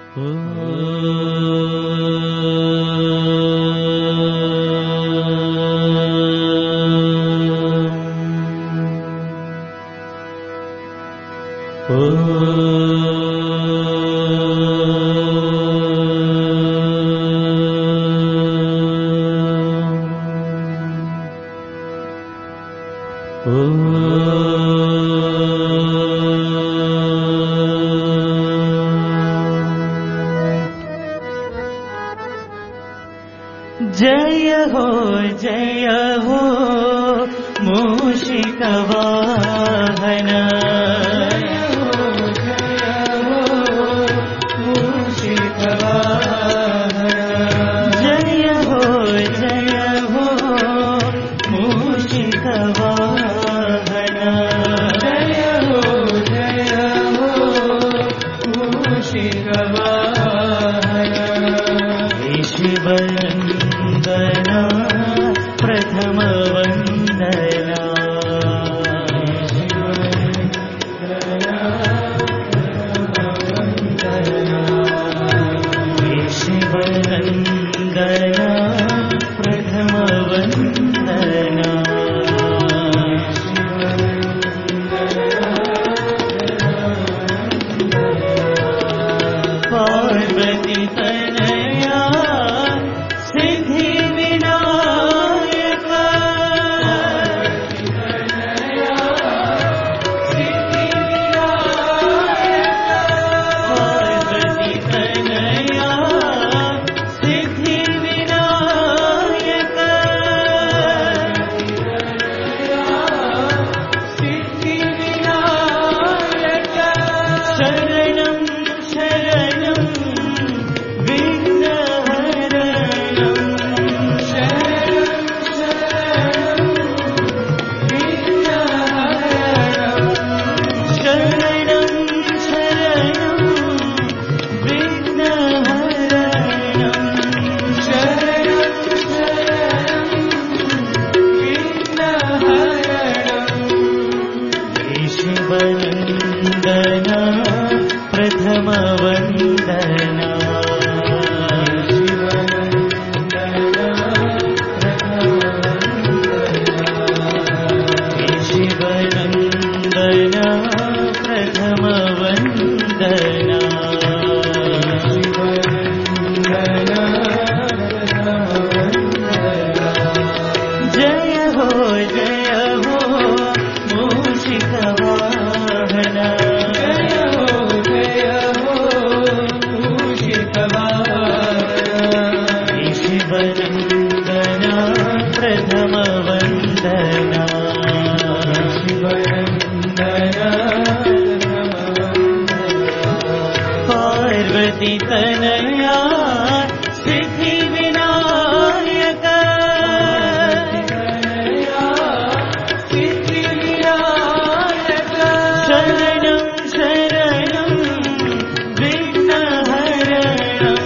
जय हो मूषिकवाहन जय हो मूषिकवाहन जय हो मूषिकवाहन शिववन्दना प्रथम वन्दना शिववन्दना प्रथम वन्दना पार्वती तनया सिद्धि विनायक पार्वती तनया सिद्धि विनायक शरणं शरणं विघ्नहरणं शरणं शरणं विघ्नहरणं शिववन्दना प्रथम वन्दना शिववन्दना प्रथम वन्दना जय हो मूषिकवाहन शिववन्दना प्रथम वन्दना पार्वती तनया सिद्धि विनायक शरणं शरणं विघ्नहरणं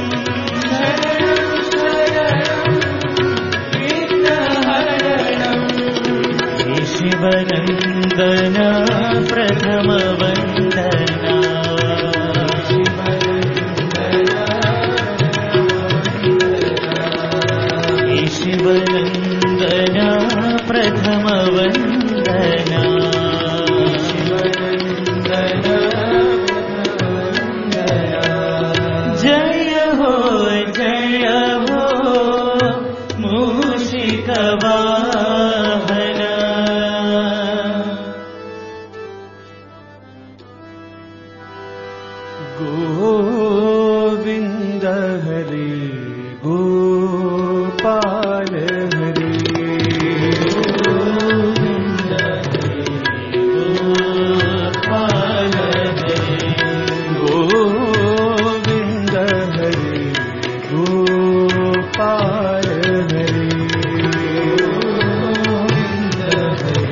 शिववन्दना प्रथम वन्दना शिववन्दना प्रथम वन्दना जय हो मूषिकवाहन गोविन्द हरे गोपाल हरे गोविन्द हरे गोपाल हरे गोविन्द हरे गोपाल हरे गोविन्द हरे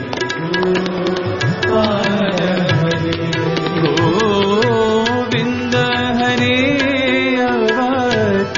गोपाल हरे गोविन्द हरे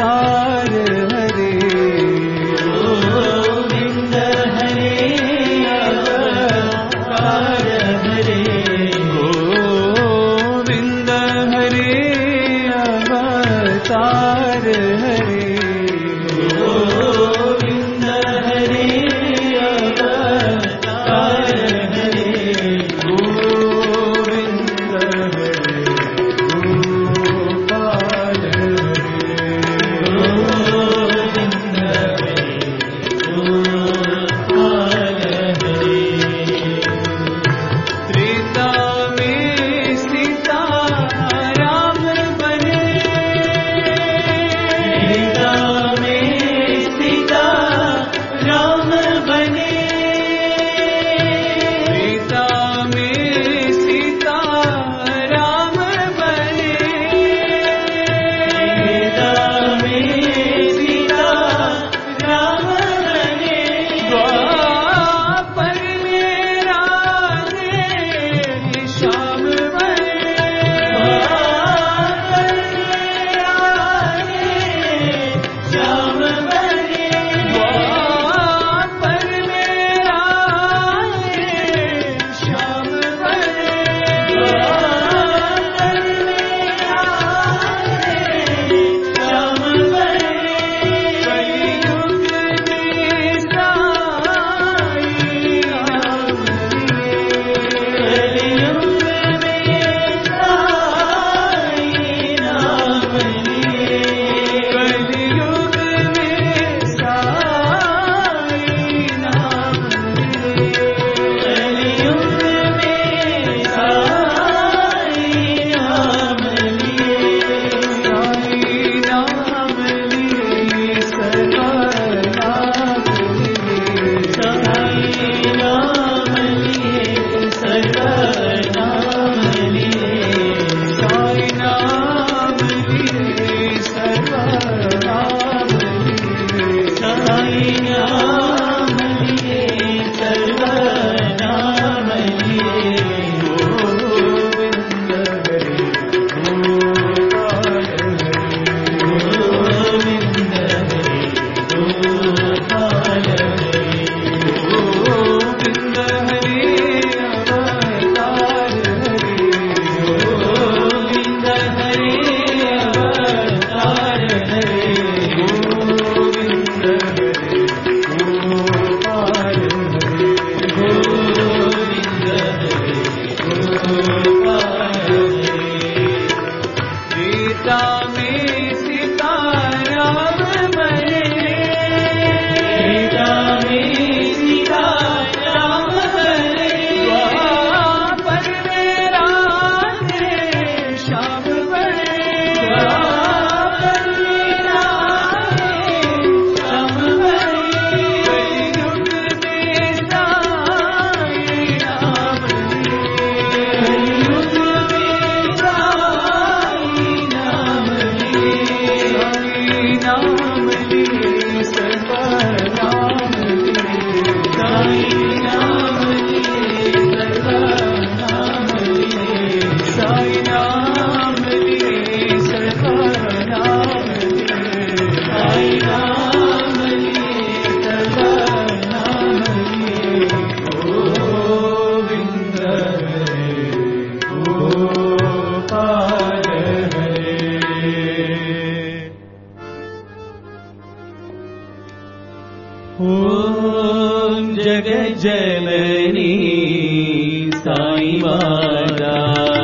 जननी साई माता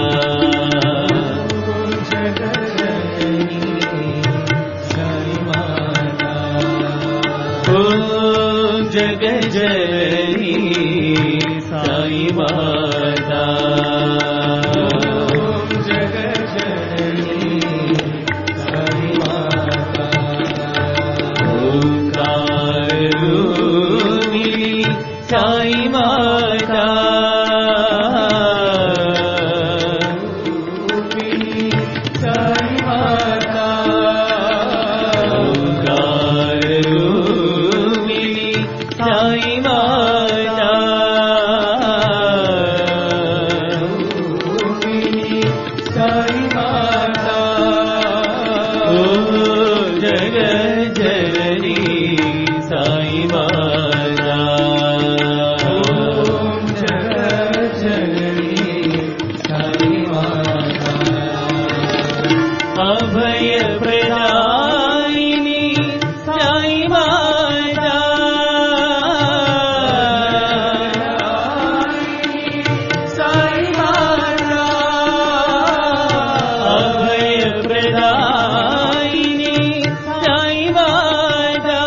जग जननी साई माता जग जननी साई माता ओंकार रूपिणी साई माता रूपिणी साई माता ओंकार रूपिणी साई माता रूपिणी साई माता ओ जग जननी साई माता ओम जग जननी साई माता अभय प्रदायिनी साई माता साई माता अभय प्रदायिनी साई माता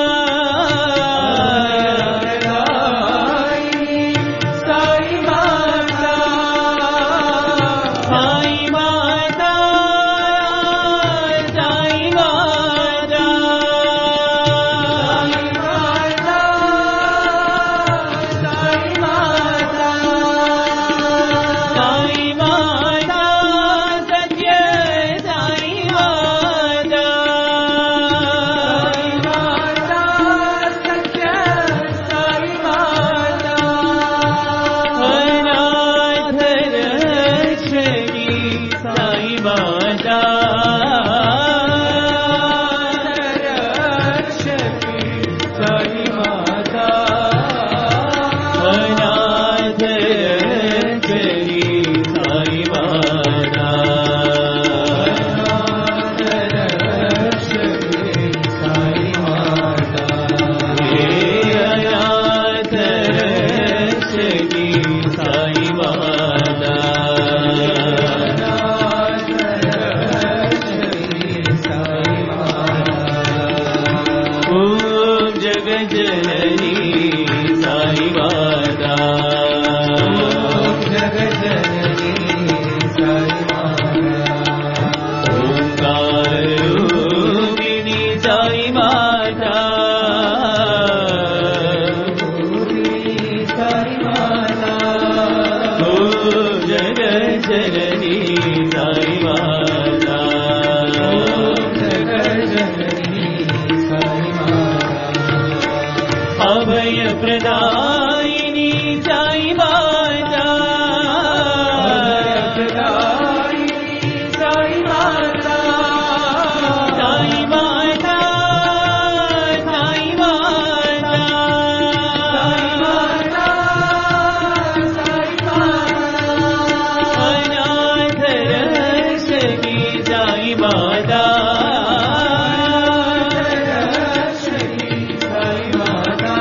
साई माता साई माता साई माता साई माता साई माता सत्य साई माता साई माता सत्य साई माता अनाथ रक्षणी साई माता रक्षणी साई माता अनाथ रक्षणी साई माता अनाथ रक्षणी साई माता हे अनाथ रक्षणी साई माता अनाथ रक्षणी साई माता ओम जग जननी साई माता ओम जग जननी साई माता ओंकार रूपिणी साई माता रूपिणी साई माता ओ जग जननी साई माता ओम जग जननी साई माता अभय प्रदायिनी साई माता प्रदायिनी साई माता साई माता साई माता साई माता अनाथ रक्षणी साई माता रक्षणी साई माता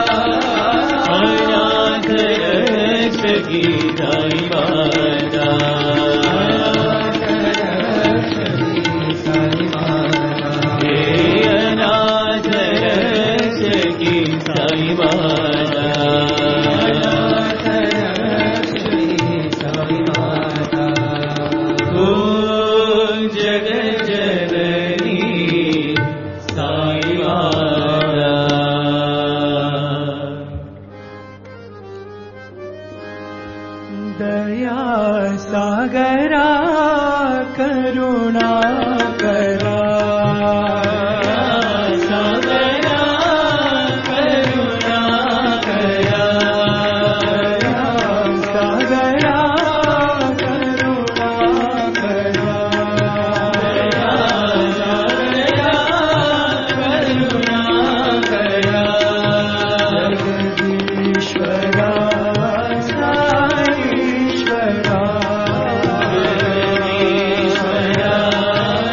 अनाथ रक्षणी साई माता अनाथ रक्षणी साई माता हे अनाथ रक्षणी साई माता अनाथ रक्षणी साई माता ओ जग जननी साई माता दया सागरा करुणा करा सागरा करुणा करा सागरा करुणा करा सागरा करुणा करा जगदीश्वरा साईश्वरा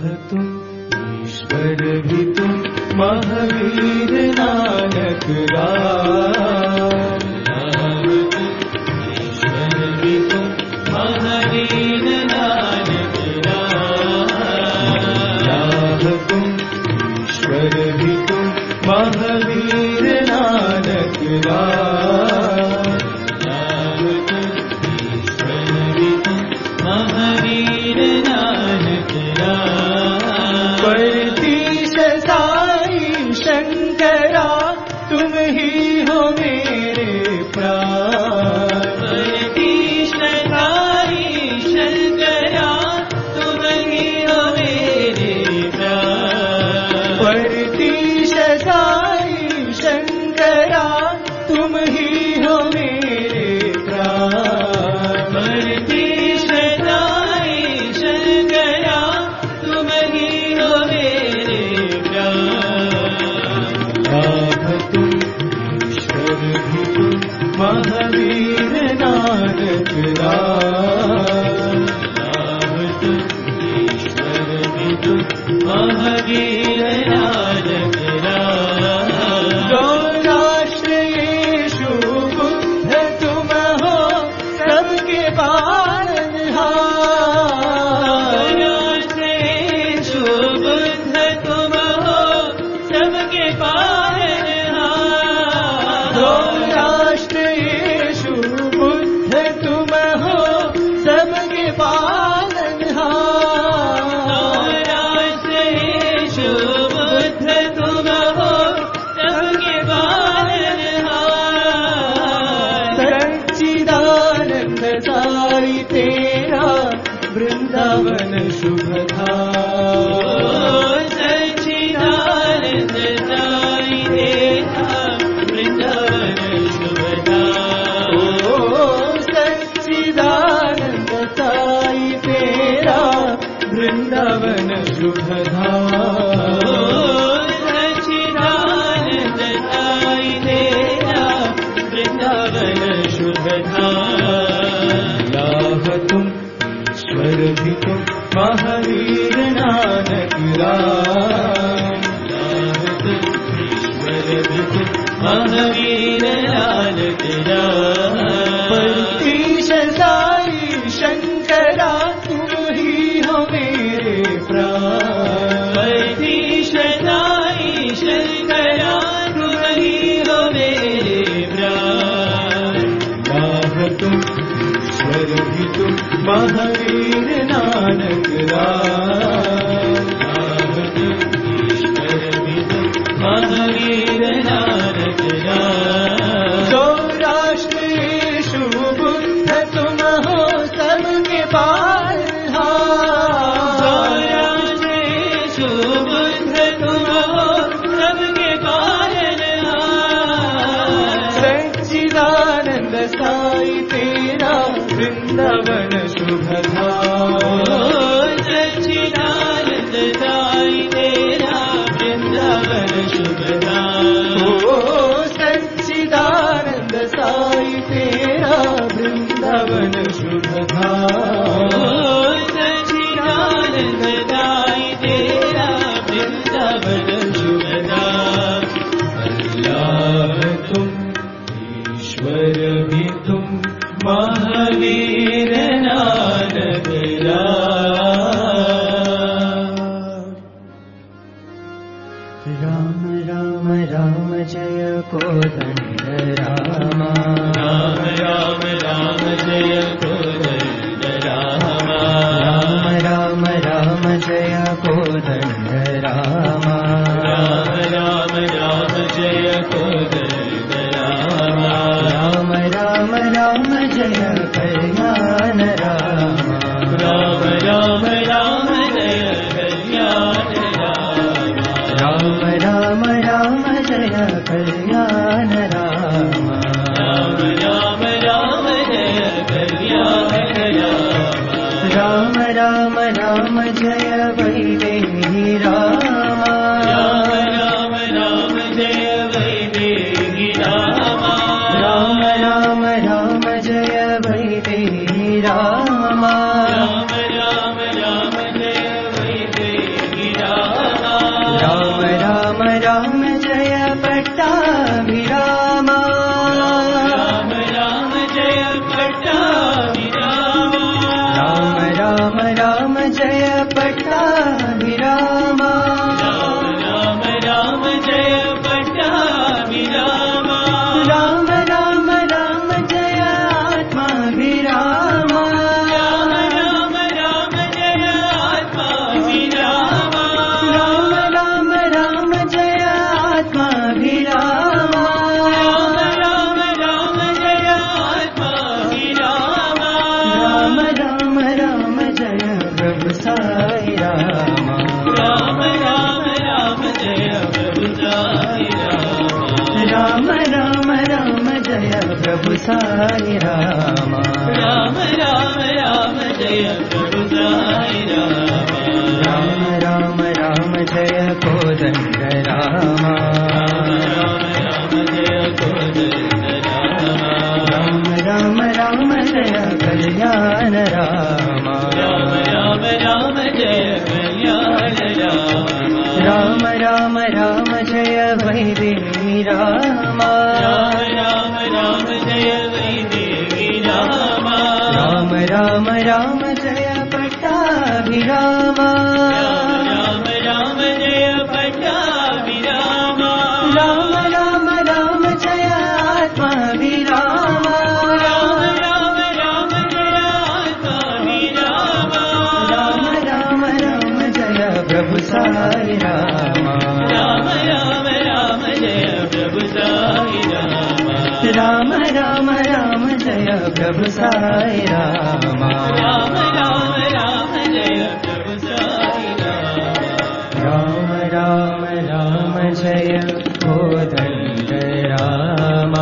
तुम ईश्वर भी तुम महावीर नानक राम। ईश्वर भी तुम महावीर नानक राम। तुम ईश्वर भी तुम महावीर नानक राम। महावीर नानक राम। परतीश साई शंकरा तुम ही हो मेरे प्राण। परतीश साई शंकरा तुम ही हो मेरे प्राण। परतीश साई शंकरा तुम ही हो मेरे प्राण। परतीश साई शंकरा तुम ही हो मेरे प्राण। तुम ईश्वर भी तुम महावीर नानक राम। तुम ईश्वर भी तुम महावीर नानक राम। दो राष्ट्र यीशु बुद्ध तुम हो सबके पालनहार। यीशु बुद्ध तुम हो सबके पालनहार। दो राष्ट्र यीशु बुद्ध तुम हो सबके पालनहार। दो राष्ट्र यीशु बुद्ध तुम हो सबके पालनहार। सच्चिदानंद साई तेरा वृंदावन शुभ धाम। सच्चिदानंद साई तेरा वृंदावन शुभ धाम। सच्चिदानंद साई तेरा वृंदावन शुभ धाम। सच्चिदानंद साई तेरा वृंदावन शुभ धाम। तुम ईश्वर भी तुम महावीर नानक राम। ईश्वर भी तुम महावीर नानक राम। परतीश साई शंकरा तुम ही हो मेरे प्राण। परतीश साई शंकरा तुम ही हो मेरे प्राण। तुम ईश्वर भी तुम महावीर नानक राम। ईश्वर भी तुम महावीर नानक राम। दो राष्ट्र यीशु बुद्ध तुम हो सबके पालनहार। दो राष्ट्र यीशु बुद्ध तुम हो सबके पालनहार। सच्चिदानंद साई तेरा वृंदावन शुभ धाम। सच्चिदानंद साई तेरा वृंदावन शुभ धाम। सच्चिदानंद साई तेरा वृंदावन शुभ धाम। सच्चिदानंद साई तेरा वृंदावन शुभ धाम। अल्लाह तुम ईश्वर भी तुम महावीर नानक राम। राम राम जय कोदंड रामा। राम राम राम जय कोदंड रामा। राम राम राम जय कोदंड रामा। राम राम राम जय कोदंड रामा। राम राम राम जय कल्याण रामा। राम राम राम जय कल्याण रामा। राम राम राम जय कल्याण रामा। राम राम राम जय कल्याण रामा। राम राम राम जय वैदेही रामा। राम राम राम जय वैदेही रामा। राम राम राम जय वैदेही रामा। राम राम राम जय वैदेही साई राम राम राम राम जय प्रभु साई राम राम राम राम जय कोदंड राम राम राम जय कोदंड राम राम राम जय कल्याण राम राम राम राम जय कल्याण राम राम राम जय वैदेही राम राम राम जय वैदेही राम राम राम जय पट्टाभिराम राम राम जय पट्टाभिराम राम राम राम जय आत्माभिराम राम राम राम जय आत्माभिराम राम राम राम जय प्रभु साई राम राम राम राम जय प्रभु साई राम राम राम राम जय प्रभु साई राम राम राम राम जय प्रभु साई राम राम राम राम जय कोदंड राम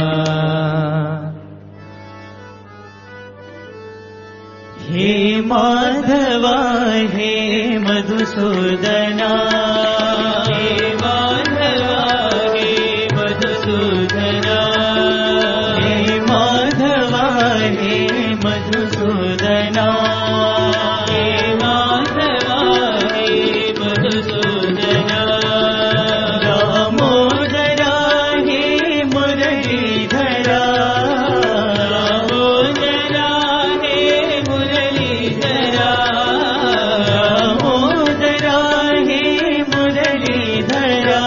हे माधवा हे मधुसूदना हे माधवा हे मधुसूदना हे माधवा हे मधुसूदना हे माधवा हे मधुसूदना दामोदरा हे मुरलीधरा दामोदरा हे मुरलीधरा दामोदरा हे मुरलीधरा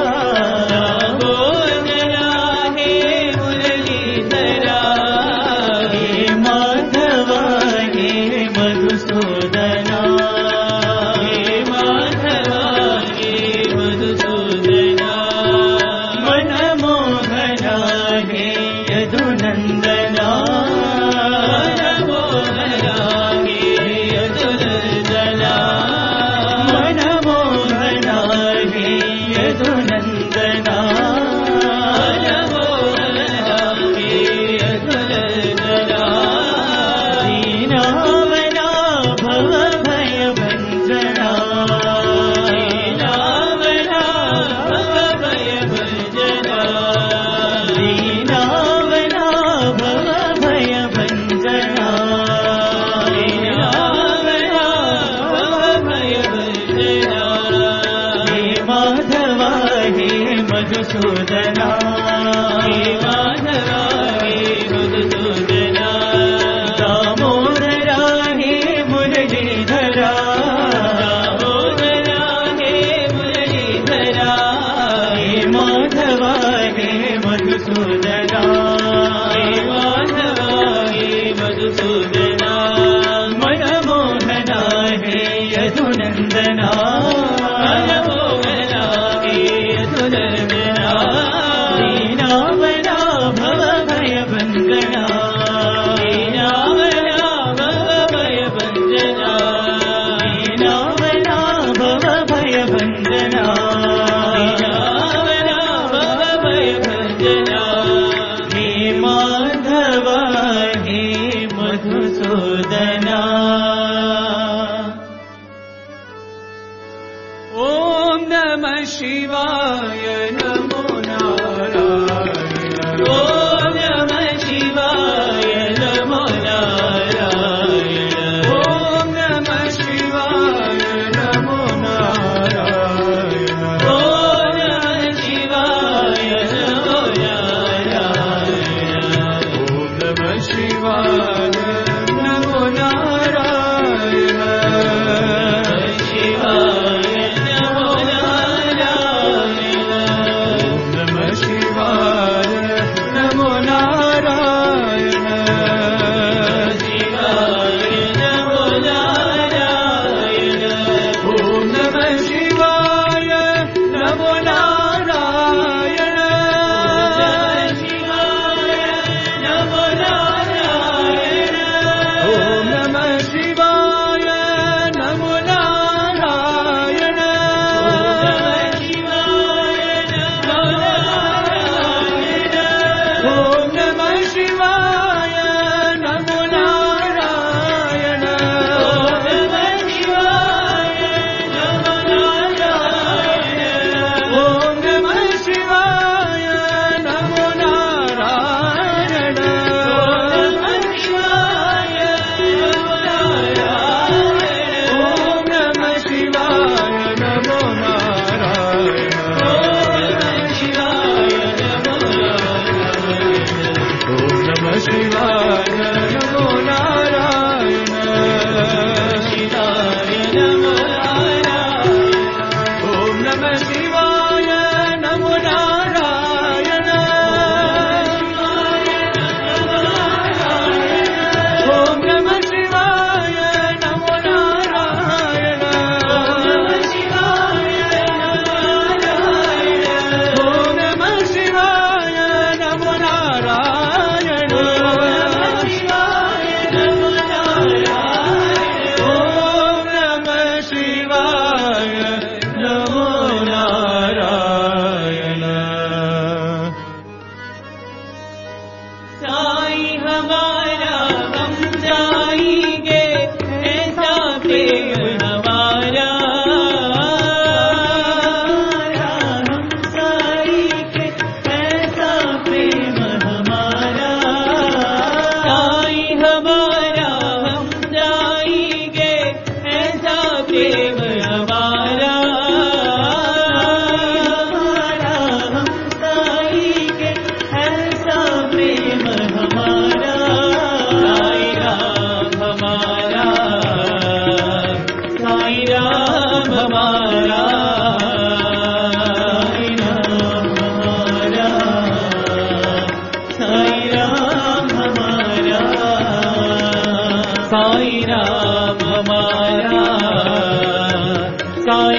दामोदरा हे मुरलीधरा हे माधवा हे मधुसूदना हे माधवा हे मधुसूदना मनमोहना हे यदुनन्दना मनमोहना हे यदुनन्दना मनमोहना हे यदुनन्दना मनमोहना हे यदुनन्दना दीनावना भव भयभञ्जना दीनावना भव भयभञ्जना दीनावना भव भयभञ्जना दीनावना भव भयभञ्जना हे माधवा हे मधुसूदना हे माधवा हे मधुसूदना दामोदरा हे मुरलीधरा दामोदरा हे मुरलीधरा हे माधवा हे मधुसूदना हे माधवा हे मधुसूदना मनमोहना हे यदुनन्दना मनमोहना हे यदुनन्दना दीनावना भव भयभञ्जना दीनावना भव भयभञ्जना दीनावना भव भयभञ्जना दीनावना भव भयभञ्जना हे माधवा हे मधुसूदना ॐ नमः शिवाय नमो नारायण ॐ नमः शिवाय नमो नारायण ॐ नमः शिवाय नमो नारायण ॐ नमः शिवाय नमो नारायण ॐ नमः शिवाय नमो नारायण शिवाय नमो नारायण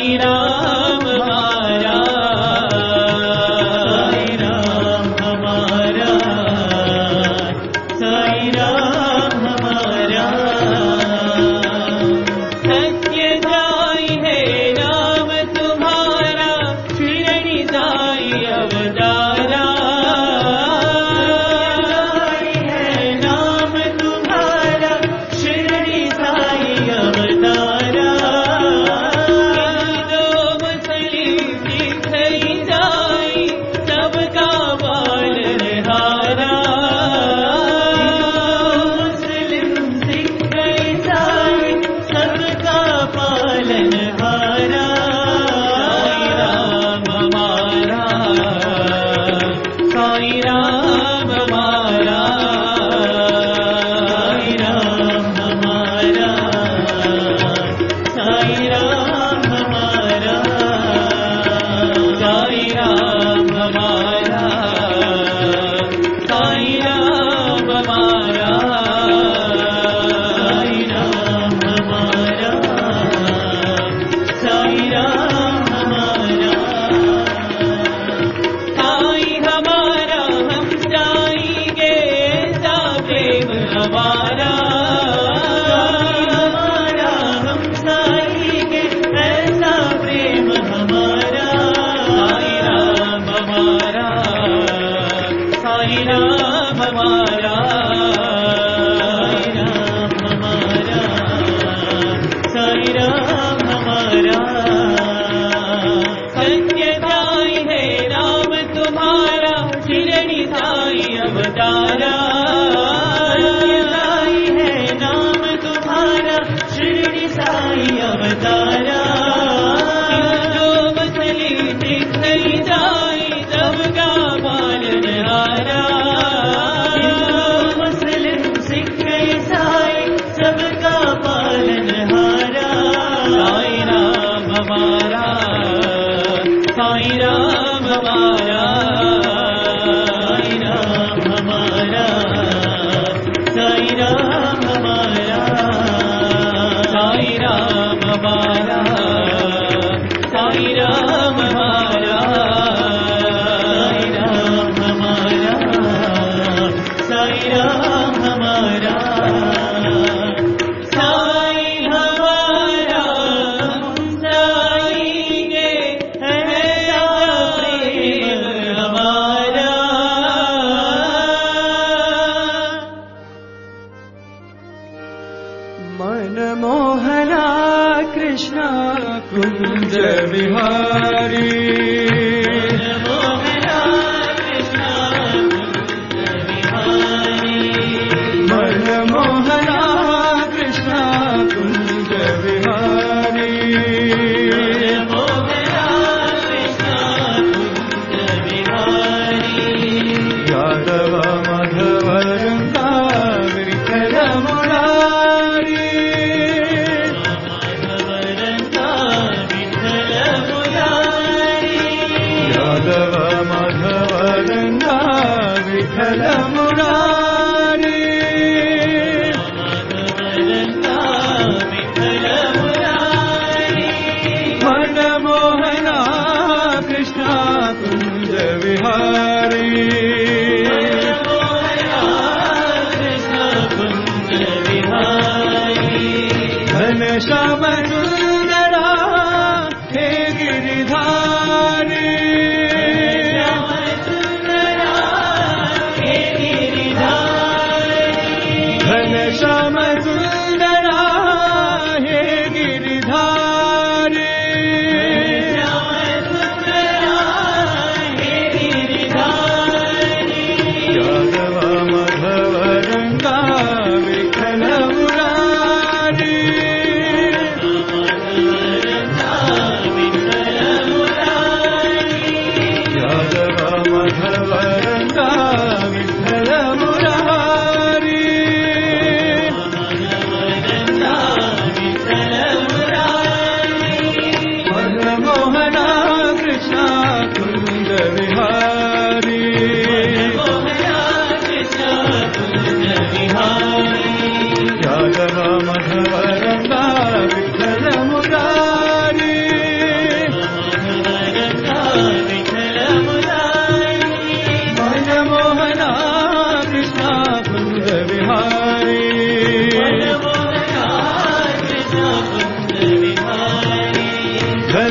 साई राम हमारा, साई राम हमारा, साई राम हमारा। सत्य साई है नाम तुम्हारा, शिरडी साई अवतारा। मनमोहना कृष्ण कुंज विहारी, मनमोहना कृष्ण कुंज विहारी, मनमोहना कृष्ण कुंज विहारी, मनमोहना कृष्ण कुंज विहारी। यादव माधव रंगा विठल मुरारी, माधव रंगा विठल मुरारी।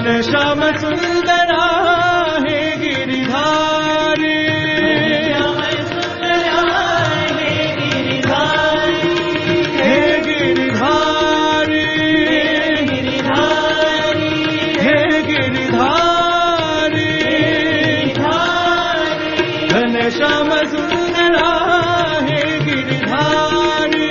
घनश्याम सुंदरा हे गिरिधारी हे गिरिधारी हे गिरिधारी घनश्याम सुंदरा हे गिरिधारी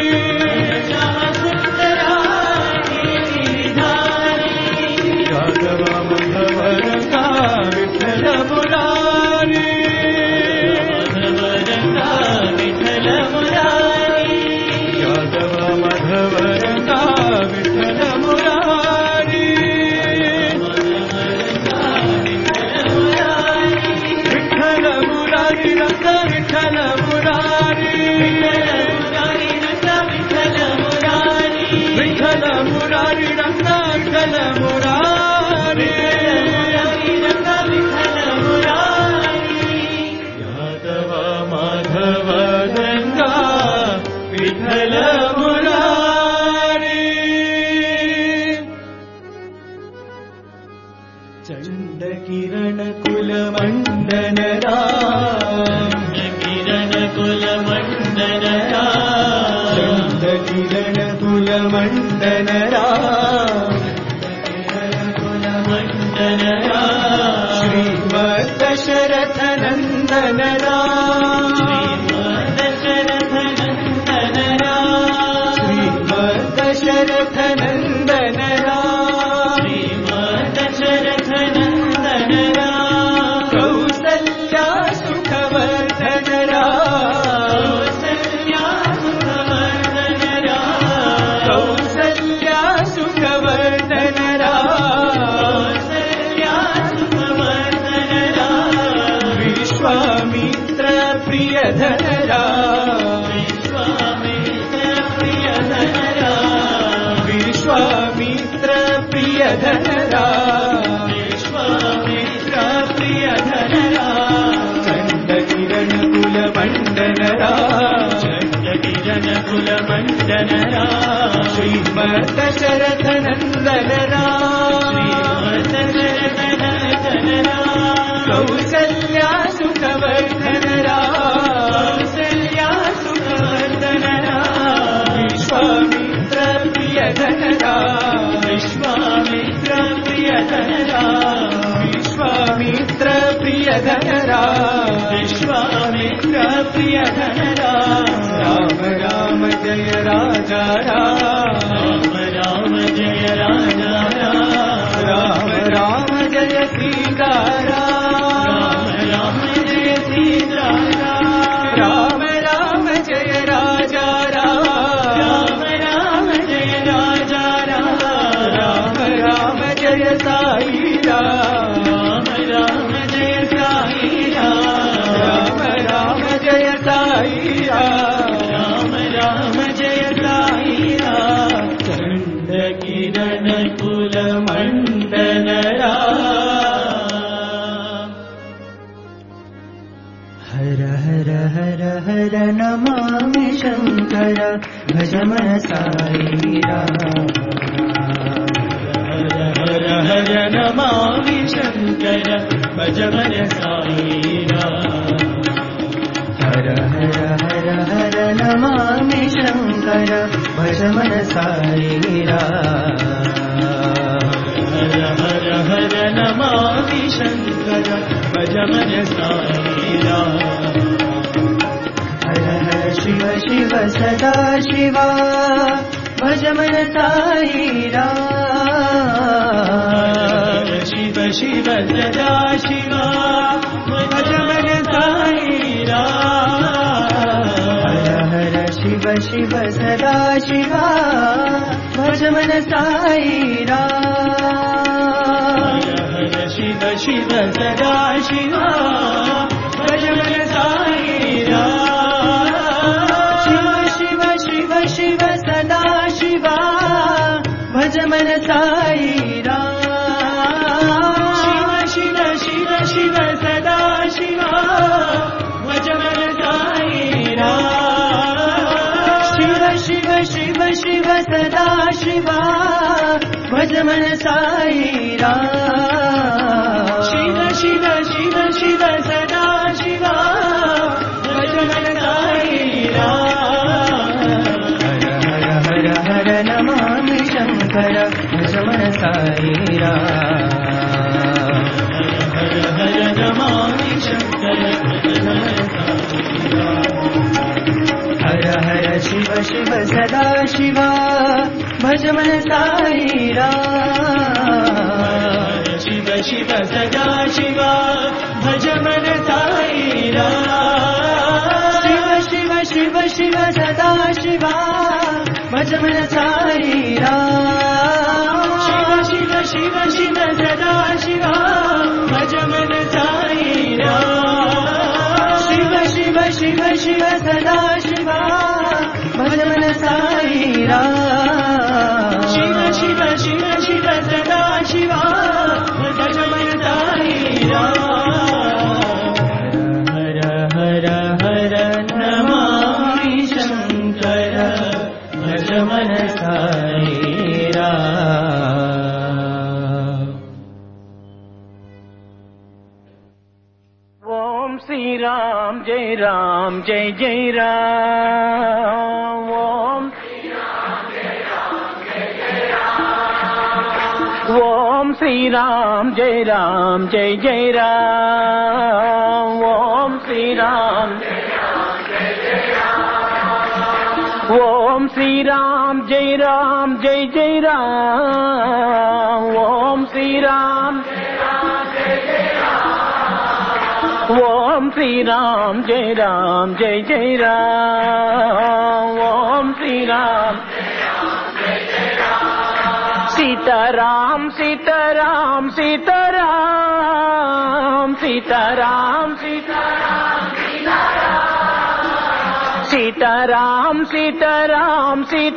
यादव माधव रंगा विठ्ठल मुरारी यादव माधव रंगा विठ्ठल मुरारी विठ्ठल मुरारी रंग विठ्ठल मुरारी विठ्ठल मुरारी रंग विठ्ठल मुरारी यादव माधव रंगा विठ्ठल मुरारी चंड किरण कुल मंडन राम किरण कुल मंडन चंड किरण कुल मंडन राम कुल मंडन श्रीमद् दशरथ नंदन राम दशरथ नंदन श्रीमद् दशरथ नंदन श्रीमद् दशरथ नंदन कौसल्या सुखवर्धन कौसल्या सुखवर्धन कौसल्या सुखवर्धन कौसल्या सुखवर्धन विश्वामित्र प्रियधन विश्वामित्र प्रियधन विश्वामित्र प्रियधन विश्वामित्र प्रियधन चंड किरण कुल मंडन चंड किरण कुल मंडन श्रीमद् दशरथ नंदन श्रीमद् दशरथ नंदन कौसल्या सुखवर्धन कौसल्या सुखवर्धन विश्वामित्र प्रियधन विश्वामित्र प्रियधन विश्वामित्र प्रियधन विश्वामित्र प्रियधन राम राम जय राजा राम राम जय राजा राम राम जय सीता राम राम जय सीता राम राम जय राजा राम राम जय राजा राम राम जय साई राम राम जय साई राम राम जय साई राम राम जय साई चंड किरण कुल मंडन हर हर हर हर नमामि शंकर भज मन साई राम हर हर नमामि शंकर भज मन साई राम हर हर हर हर नमामि शंकर भज मन साई राम हर हर हर नमामि शंकर भज मन साई राम हर हर शिव शिव सदा शिवा भज मन साई राम शिव शिव सदा शिवा भज मन साई राम हर हर शिव शिव सदा शिवा भज मन साई राम हर शिव शिव सदा शिवा भज मन साई राम शिव शिव शिव सदा शिवा भज मन साई राम शिव शिव शिव सदा शिवा भज मन साई राम शिव शिव शिव शिव सदा शिवा भज मन साई राम हर हर शिव शिव सदा शिवा भज मन साई राम शिव शिव सदा शिवा भज मन साई राम शिव शिव शिव सदा शिवा भज मन साई राम शिव शिव शिव सदा शिवा भज मन साई राम शिव शिव शिव शिव सदा शिवा भज मन साई राम शिव शिव शिव शिव सदा शिवा भज मन साई राम हर हर हर नमामि शंकर भज मन साई राम। ओम श्री राम जय जय राम। ओम ओम श्री राम जय जय राम। ओम श्री राम ओम श्री राम जय जय राम। ओम श्री राम ओम श्री राम जय जय राम। ओम श्री राम सीताराम सीताराम सीताराम सीताराम सीताराम सीताराम सीताराम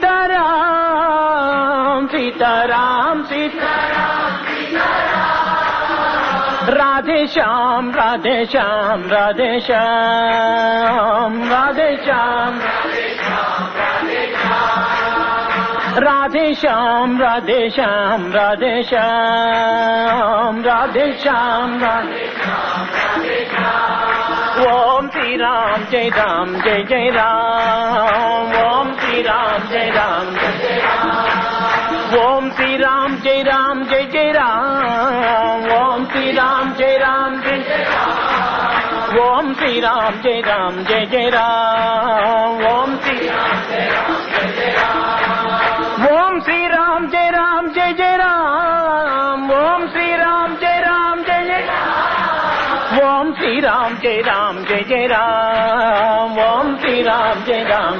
सीताराम सीताराम सीताराम राधे श्याम राधे श्याम राधे श्याम राधे श्याम राधे श्याम राधे श्याम राधे श्याम राधे श्याम ओम श्री राम जय जय राम। ओम श्री राम जय ओम श्री राम जय जय राम। ओम श्री राम जय ओम श्री राम जय जय राम। ओम श्री ओम श्री राम जय जय राम। ओम श्री राम जय जय ओम श्री राम जय जय राम। ओम श्री राम जय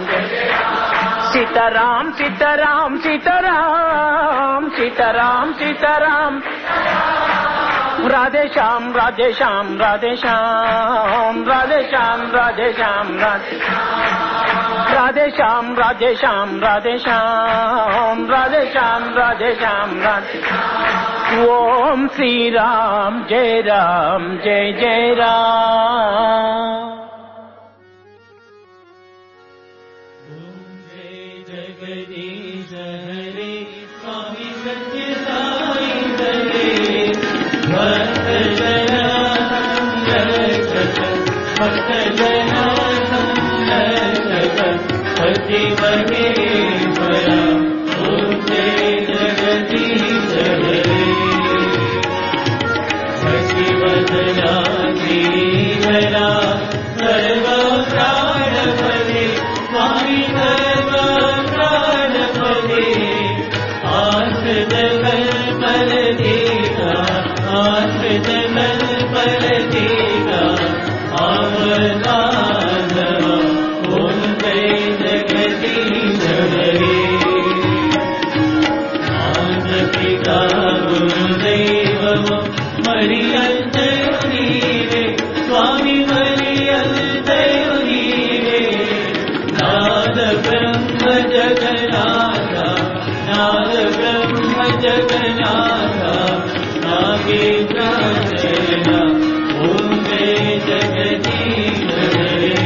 सीताराम सीताराम सीताराम सीताराम सीताराम राधे श्याम राधे श्याम राधे श्याम राधे श्याम राधे श्याम राधे श्याम राधे श्याम राधे श्याम राधे श्याम राधे श्याम ओम श्री राम जय जय राम। जगदीश हरे स्वामी सत्य साई हरे भक्त जना भक्त जना पति महेश्वरा ओम जय जगदीश हरे शशिवदना श्रीधरा सर्व प्राणपदे स्वामी सर्व प्राणपदे आश्रित कल्पल देगा आश्रित कल्पल देगा आवनाधवा ओम जय जगदीश हरे मात पिता गुरुदेव मरियंतयो नीवे स्वामी मरियंतयो नीवे नाद ब्रह्म जगन्नाथा नाद ब्रह्म जगन्नाथा नागेन्द्राचरणा ओम जय जगदीश हरे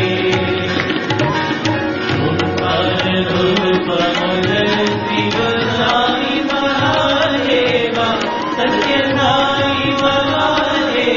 ओंकार रूप शिव साई महादेवा सत्य साई महादेवा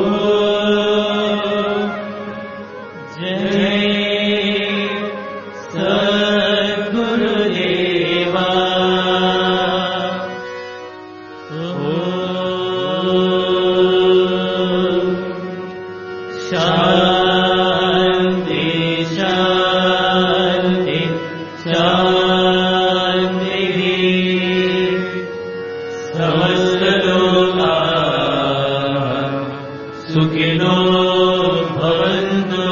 सुखिनो भवन्तु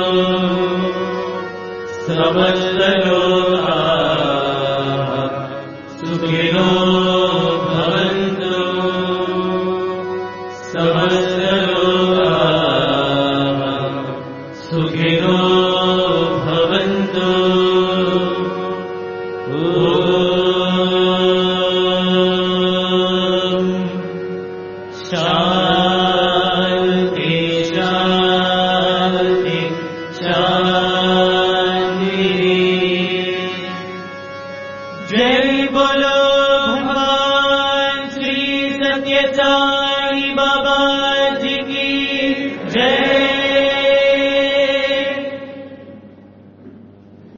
समस्तलोकाः सुखिनो